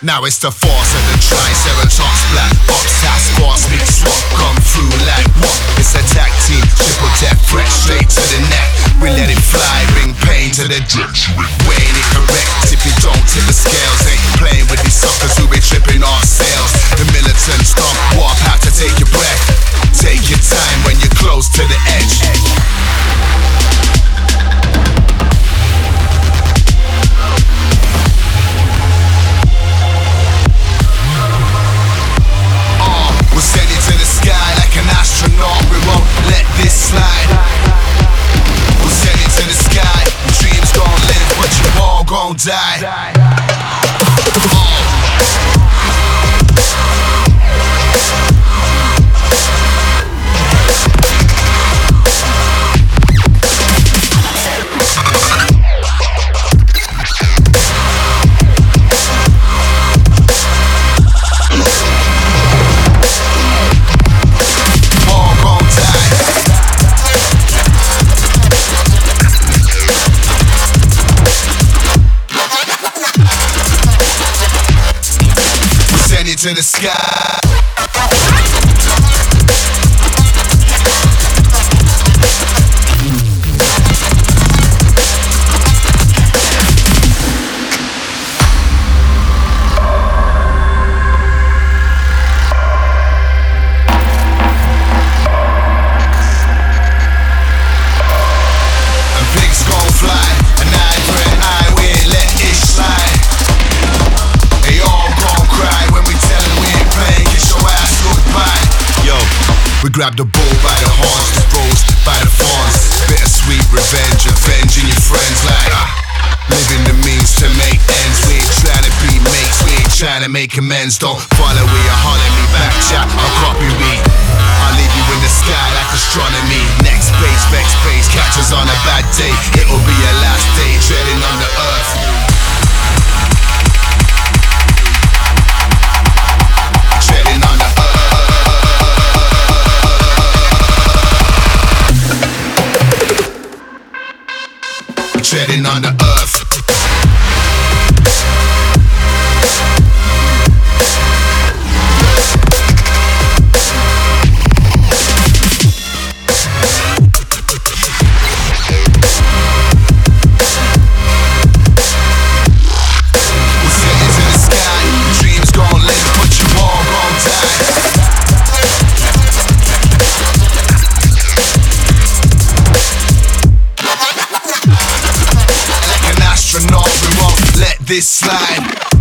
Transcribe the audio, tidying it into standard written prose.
Now it's the force of the Triceratops. Black ops, task force, big swap, come through like what? It's a tag team, triple death threat, straight to the neck. We let it fly, bring pain to the ditch. Weighing it correct, if you don't tip the scales. Ain't playing with these suckers who be tripping off sales. The militant stomp, warp out to take your breath. Take your time when you're close to the edge. We'll send it to the sky like an astronaut. We won't let this slide. We'll send it to the sky. Your dreams gon' live, but you all gon' die. To the sky. We grab the bull by the horns, the rose by the thorns. Bittersweet revenge, avenging your friends like living the means to make ends. We ain't trying to be mates, we ain't trying to make amends. Don't follow me or holler me, back chat or copy me. I'll leave you in the sky like astronomy. Next space, vex space, catch us on a bad day. It'll be your last day treading on the earth. Treading on the earth. Treading on the earth. We'll send it to the sky. Your dreams gon' live, but you all gon' die. Astronaut, we won't let this slide.